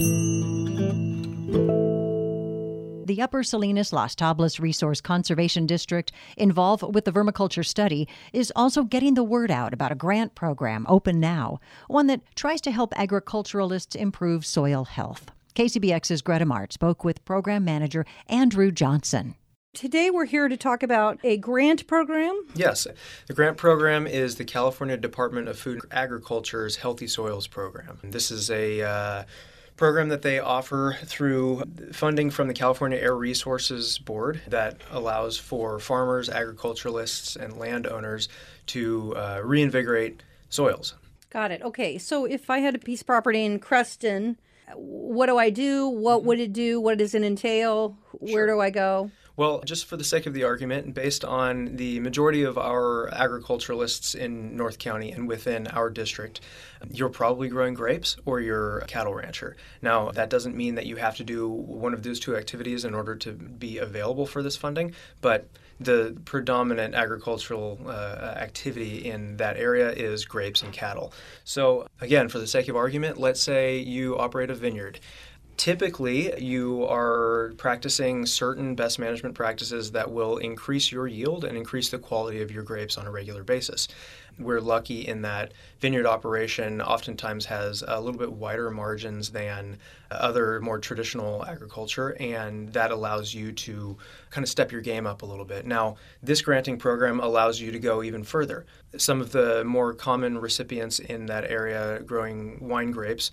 The Upper Salinas Las Tablas Resource Conservation District, involved with the vermiculture study, is also getting the word out about a grant program open now, one that tries to help agriculturalists improve soil health. K C B X's Greta Mart spoke with Program Manager Andrew Johnson. Today we're here to talk about a grant program. Yes, the grant program is the California Department of Food and Agriculture's Healthy Soils Program. This is a uh, program that they offer through funding from the California Air Resources Board that allows for farmers, agriculturalists, and landowners to uh, reinvigorate soils. Got it. Okay, so if I had a piece of property in Creston What do I do? What Mm-hmm. would it do? What does it entail? Where do I go? Well, just for the sake of the argument, and based on the majority of our agriculturalists in North County and within our district, you're probably growing grapes or you're a cattle rancher. Now, that doesn't mean that you have to do one of those two activities in order to be available for this funding, but the predominant agricultural uh, activity in that area is grapes and cattle. So, again, for the sake of argument, let's say you operate a vineyard. Typically, you are practicing certain best management practices that will increase your yield and increase the quality of your grapes on a regular basis. We're lucky in that vineyard operation oftentimes has a little bit wider margins than other more traditional agriculture, and that allows you to kind of step your game up a little bit. Now, this granting program allows you to go even further. Some of the more common recipients in that area growing wine grapes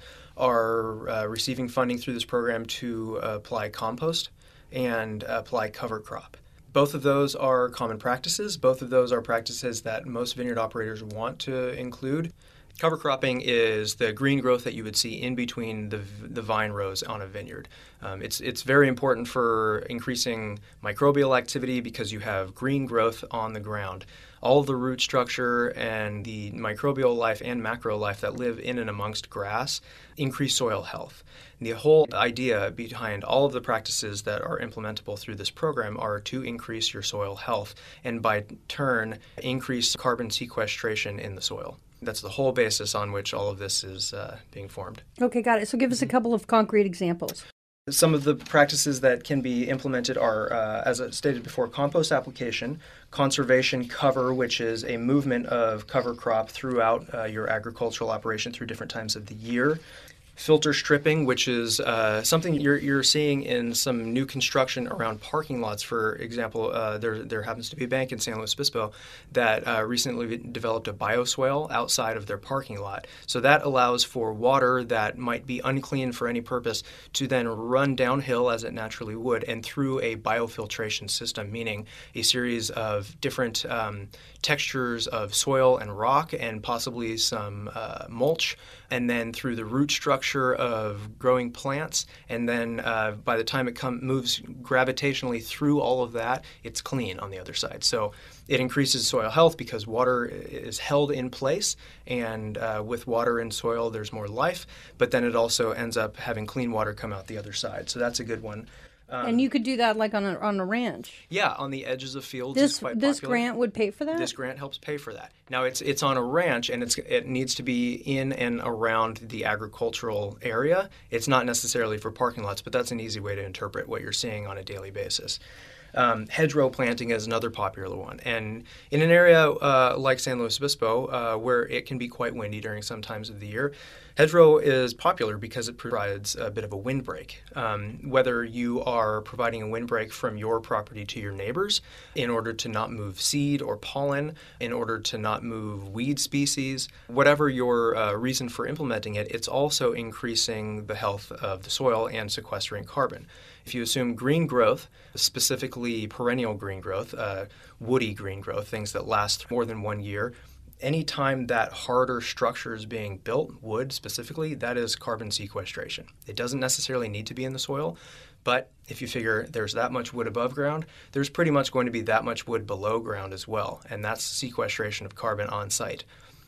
are uh, receiving funding through this program to uh, apply compost and apply cover crop. Both of those are common practices. Both of those are practices that most vineyard operators want to include. Cover cropping is the green growth that you would see in between the, the vine rows on a vineyard. Um, it's, it's very important for increasing microbial activity because you have green growth on the ground. All of the root structure and the microbial life and macro life that live in and amongst grass increase soil health. And the whole idea behind all of the practices that are implementable through this program are to increase your soil health and by turn increase carbon sequestration in the soil. That's the whole basis on which all of this is uh, being formed. Okay, got it. So give us a couple of concrete examples. Some of the practices that can be implemented are, uh, as I stated before, compost application, conservation cover, which is a movement of cover crop throughout uh, your agricultural operation through different times of the year. Filter stripping, which is uh, something you're, you're seeing in some new construction around parking lots. For example, uh, there there happens to be a bank in San Luis Obispo that uh, recently developed a bioswale outside of their parking lot. So that allows for water that might be unclean for any purpose to then run downhill as it naturally would and through a biofiltration system, meaning a series of different um, textures of soil and rock and possibly some uh, mulch, and then through the root structure of growing plants, and then uh, by the time it come, moves gravitationally through all of that, it's clean on the other side. So it increases soil health because water is held in place, and uh, with water in soil there's more life, but then it also ends up having clean water come out the other side. So that's a good one. Um, and you could do that like on a, on a ranch. Yeah, on the edges of fields. This is quite this popular. grant would pay for that? This grant helps pay for that. Now it's it's on a ranch, and it's it needs to be in and around the agricultural area. It's not necessarily for parking lots, but that's an easy way to interpret what you're seeing on a daily basis. Um, hedgerow planting is another popular one. And in an area uh, like San Luis Obispo, uh, where it can be quite windy during some times of the year, hedgerow is popular because it provides a bit of a windbreak. Um, whether you are providing a windbreak from your property to your neighbors in order to not move seed or pollen, in order to not move weed species, whatever your uh, reason for implementing it, it's also increasing the health of the soil and sequestering carbon. If you assume green growth, specifically perennial green growth, uh, woody green growth, things that last more than one year, anytime that harder structure is being built, wood specifically, that is carbon sequestration. It doesn't necessarily need to be in the soil, but if you figure there's that much wood above ground, there's pretty much going to be that much wood below ground as well, and that's sequestration of carbon on site.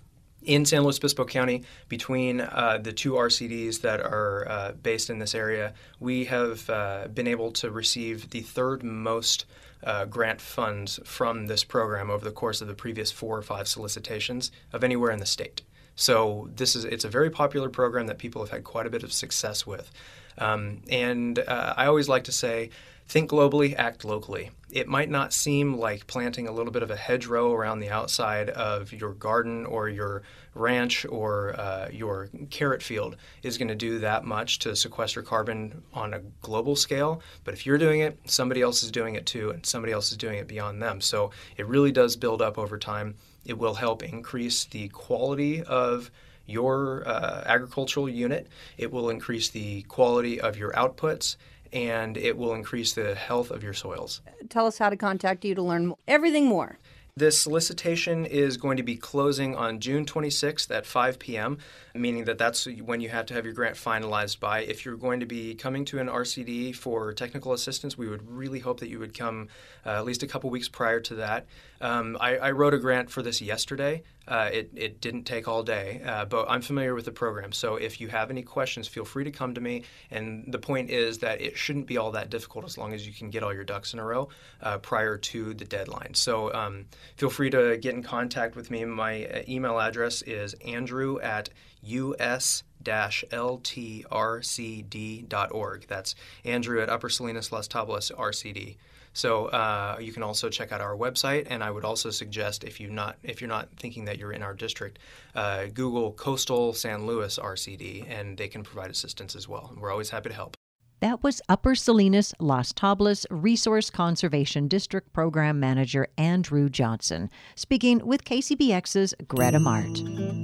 In San Luis Obispo County, between uh, the two R C Ds that are uh, based in this area, we have uh, been able to receive the third most uh, grant funds from this program over the course of the previous four or five solicitations of anywhere in the state. So this is it's a very popular program that people have had quite a bit of success with. Um, and uh, I always like to say, think globally, act locally. It might not seem like planting a little bit of a hedgerow around the outside of your garden or your ranch or uh, your carrot field is going to do that much to sequester carbon on a global scale. But if you're doing it, somebody else is doing it too, and somebody else is doing it beyond them. So it really does build up over time. It will help increase the quality of your uh, agricultural unit. It will increase the quality of your outputs, and it will increase the health of your soils. Tell us how to contact you to learn everything more. This solicitation is going to be closing on June twenty-sixth at five p.m., meaning that that's when you have to have your grant finalized by. If you're going to be coming to an R C D for technical assistance, we would really hope that you would come uh, at least a couple weeks prior to that. Um, I, I wrote a grant for this yesterday. Uh, it, it didn't take all day, uh, but I'm familiar with the program. So if you have any questions, feel free to come to me. And the point is that it shouldn't be all that difficult as long as you can get all your ducks in a row uh, prior to the deadline. So um, feel free to get in contact with me. My email address is andrew at us dash l t r c d dot org. That's Andrew at Upper Salinas Las Tablas R C D. So uh, you can also check out our website, and I would also suggest if you not if you're not thinking that you're in our district, uh, Google Coastal San Luis R C D, and they can provide assistance as well. We're always happy to help. That was Upper Salinas Las Tablas Resource Conservation District Program Manager Andrew Johnson, speaking with K C B X's Greta Mart.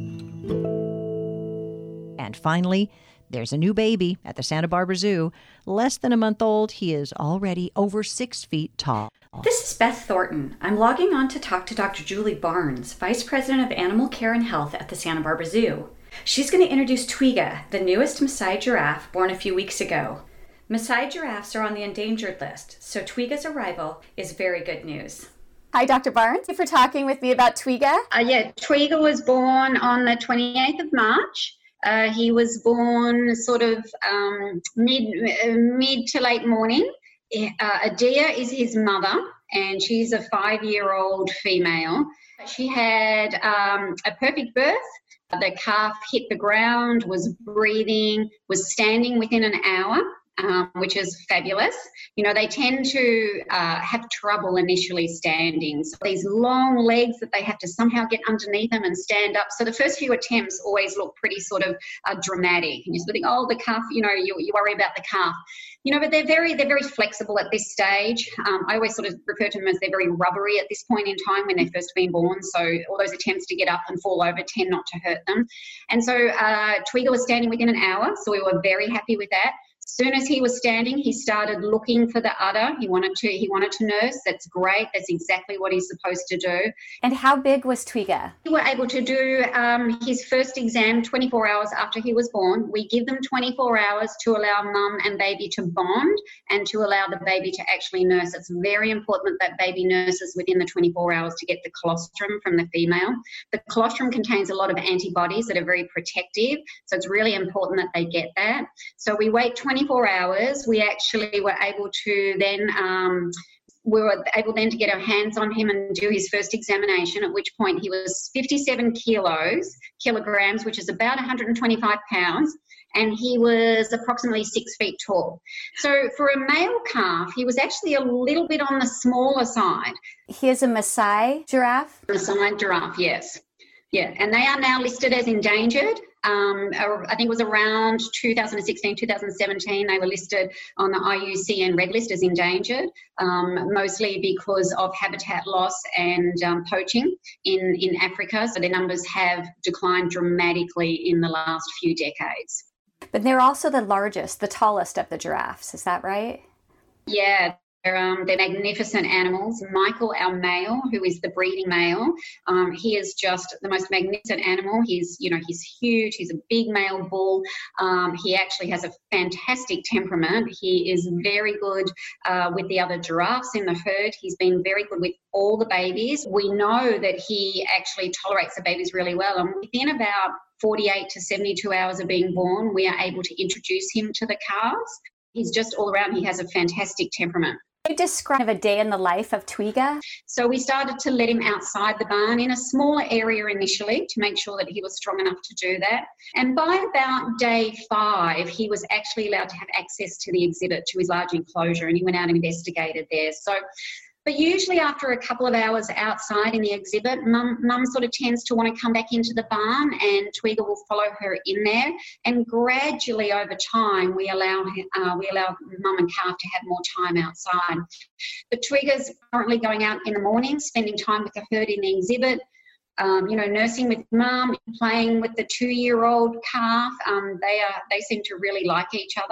And finally, there's a new baby at the Santa Barbara Zoo. Less than a month old, he is already over six feet tall. This is Beth Thornton. I'm logging on to talk to Doctor Julie Barnes, Vice President of Animal Care and Health at the Santa Barbara Zoo. She's going to introduce Twiga, the newest Maasai giraffe born a few weeks ago. Maasai giraffes are on the endangered list, so Twiga's arrival is very good news. Hi, Doctor Barnes. Thank you for talking with me about Twiga. Uh, yeah, Twiga was born on the twenty-eighth of March. Uh, he was born sort of um, mid uh, mid to late morning. Uh, Adia is his mother, and she's a five-year-old female. She had um, a perfect birth. The calf hit the ground, was breathing, was standing within an hour. Um, which is fabulous. You know, they tend to uh, have trouble initially standing. So these long legs that they have to somehow get underneath them and stand up. So the first few attempts always look pretty sort of uh, dramatic. And you sort of think, oh, the calf, you know, you, you worry about the calf. You know, but they're very, they're very flexible at this stage. Um, I always sort of refer to them as they're very rubbery at this point in time when they've first been born. So all those attempts to get up and fall over tend not to hurt them. And so uh, Twiga was standing within an hour. So we were very happy with that. As soon as he was standing, he started looking for the udder. He wanted to he wanted to nurse. That's great. That's exactly what he's supposed to do. And how big was Twiga? We were able to do um, his first exam twenty-four hours after he was born. We give them twenty-four hours to allow mum and baby to bond and to allow the baby to actually nurse. It's very important that that baby nurses within the twenty-four hours to get the colostrum from the female. The colostrum contains a lot of antibodies that are very protective, so it's really important that they get that. So we wait twenty-four hours. We actually were able to then um, we were able then to get our hands on him and do his first examination, at which point he was fifty-seven kilos, kilograms, which is about one hundred twenty-five pounds, and he was approximately six feet tall. So for a male calf, he was actually a little bit on the smaller side. He is a Maasai giraffe? Maasai giraffe, yes. Yeah, and they are now listed as endangered. Um, I think it was around two thousand sixteen, two thousand seventeen, they were listed on the I U C N Red List as endangered, um, mostly because of habitat loss and um, poaching in, in Africa. So their numbers have declined dramatically in the last few decades. But they're also the largest, the tallest of the giraffes, is that right? Yeah. They're, um, they're magnificent animals. Michael, our male, who is the breeding male, um, he is just the most magnificent animal. He's, you know, he's huge. He's a big male bull. Um, he actually has a fantastic temperament. He is very good uh, with the other giraffes in the herd. He's been very good with all the babies. We know that he actually tolerates the babies really well. And within about forty-eight to seventy-two hours of being born, we are able to introduce him to the calves. He's just all around. He has a fantastic temperament. Can you describe a day in the life of Twiga? So we started to let him outside the barn in a smaller area initially to make sure that he was strong enough to do that. And by about day five, he was actually allowed to have access to the exhibit, to his large enclosure, and he went out and investigated there. So, but usually after a couple of hours outside in the exhibit, mum, mum sort of tends to want to come back into the barn, and Twiga will follow her in there. And gradually over time, we allow uh, we allow mum and calf to have more time outside. But Twiga's currently going out in the morning, spending time with the herd in the exhibit. Um, you know, nursing with mum, playing with the two-year-old calf. Um, they are they seem to really like each other.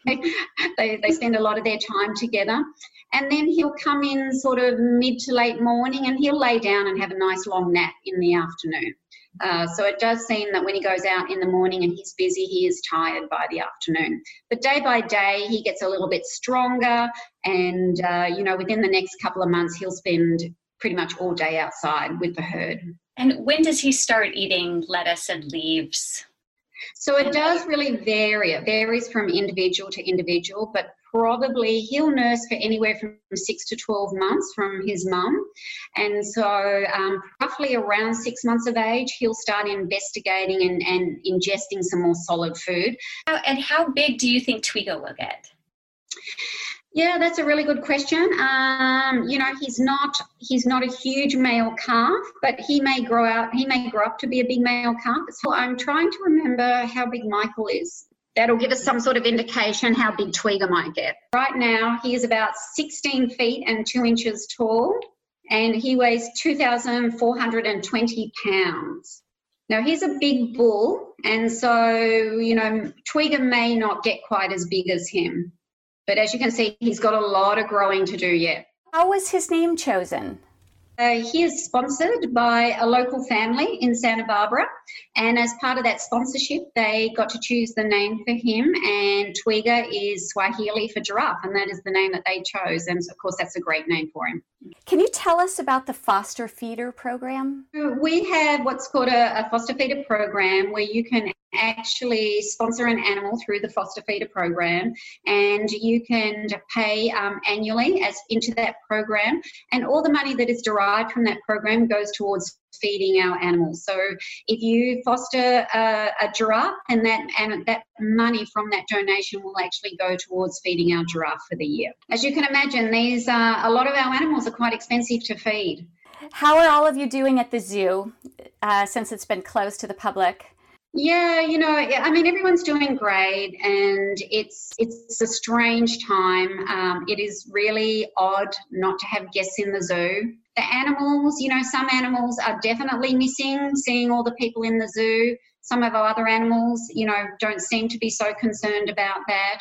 they, they spend a lot of their time together. And then he'll come in sort of mid to late morning and he'll lay down and have a nice long nap in the afternoon. Uh, so it does seem that when he goes out in the morning and he's busy, he is tired by the afternoon. But day by day, he gets a little bit stronger and, uh, you know, within the next couple of months, he'll spend pretty much all day outside with the herd. And when does he start eating lettuce and leaves? So it does really vary. It varies from individual to individual, but probably he'll nurse for anywhere from six to twelve months from his mum. And so um, roughly around six months of age, he'll start investigating and, and ingesting some more solid food. And how big do you think Twiga will get? Yeah, that's a really good question. Um, you know, he's not he's not a huge male calf, but he may grow out. He may grow up to be a big male calf. So I'm trying to remember how big Michael is. That'll give us some sort of indication how big Twiga might get. Right now, he is about sixteen feet and two inches tall, and he weighs two thousand four hundred twenty pounds. Now, he's a big bull, and so, you know, Twiga may not get quite as big as him. But as you can see, he's got a lot of growing to do yet. How was his name chosen? Uh, he is sponsored by a local family in Santa Barbara, and as part of that sponsorship, they got to choose the name for him, and Twiga is Swahili for giraffe, and that is the name that they chose, and of course that's a great name for him. Can you tell us about the foster feeder program? We have what's called a, a foster feeder program where you can actually sponsor an animal through the foster feeder program, and you can pay um, annually as into that program, and all the money that is derived from that program goes towards feeding our animals. So if you foster a, a giraffe, and that and that money from that donation will actually go towards feeding our giraffe for the year. As you can imagine, these uh, a lot of our animals are quite expensive to feed. How are all of you doing at the zoo uh, since it's been closed to the public? Yeah, you know, I mean, everyone's doing great, and it's it's a strange time. Um, it is really odd not to have guests in the zoo. The animals, you know, some animals are definitely missing seeing all the people in the zoo. Some of our other animals, you know, don't seem to be so concerned about that.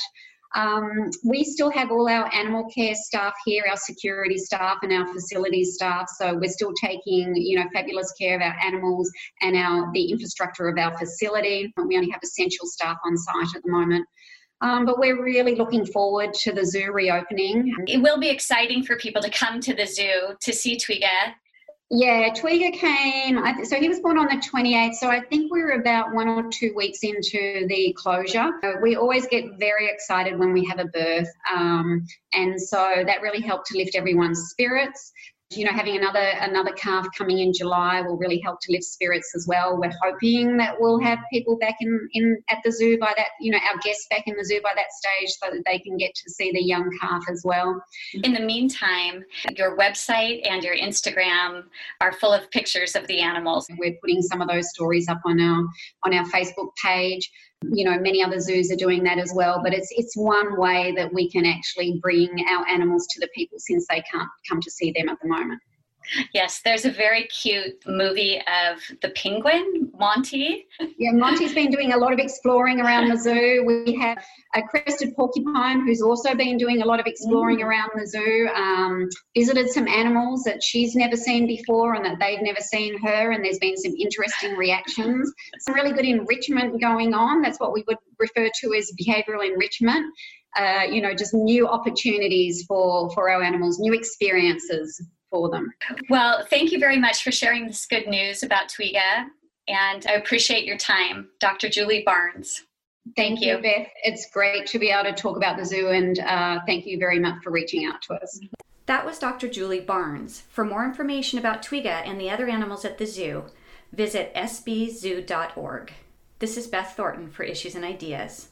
Um, we still have all our animal care staff here, our security staff and our facilities staff. So we're still taking, you know, fabulous care of our animals and our the infrastructure of our facility. We only have essential staff on site at the moment. Um, but we're really looking forward to the zoo reopening. It will be exciting for people to come to the zoo to see Twiga. Yeah, Twiga came, I th- so he was born on the twenty-eighth, so I think we were about one or two weeks into the closure. We always get very excited when we have a birth, um, and so that really helped to lift everyone's spirits. You know, having another another calf coming in July will really help to lift spirits as well. We're hoping that we'll have people back in, in at the zoo by that, you know, our guests back in the zoo by that stage so that they can get to see the young calf as well. In the meantime, your website and your Instagram are full of pictures of the animals. We're putting some of those stories up on our on our Facebook page. You know, many other zoos are doing that as well, but it's it's one way that we can actually bring our animals to the people since they can't come to see them at the moment. Yes, there's a very cute movie of the penguin, Monty. Yeah, Monty's been doing a lot of exploring around the zoo. We have a crested porcupine who's also been doing a lot of exploring mm. around the zoo, um, visited some animals that she's never seen before and that they've never seen her, and there's been some interesting reactions. Some really good enrichment going on. That's what we would refer to as behavioural enrichment. Uh, you know, just new opportunities for, for our animals, new experiences for them. Well, thank you very much for sharing this good news about Twiga, and I appreciate your time, Doctor Julie Barnes. Thank, thank you, Beth. It's great to be able to talk about the zoo, and uh, thank you very much for reaching out to us. That was Doctor Julie Barnes. For more information about Twiga and the other animals at the zoo, visit s b zoo dot org. This is Beth Thornton for Issues and Ideas.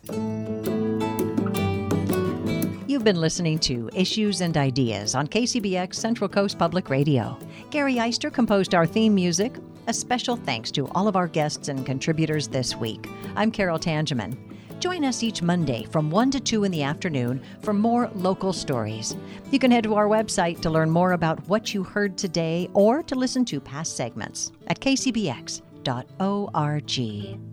You've been listening to Issues and Ideas on K C B X Central Coast Public Radio. Gary Eister composed our theme music. A special thanks to all of our guests and contributors this week. I'm Carol Tangeman. Join us each Monday from one to two in the afternoon for more local stories. You can head to our website to learn more about what you heard today or to listen to past segments at k c b x dot org.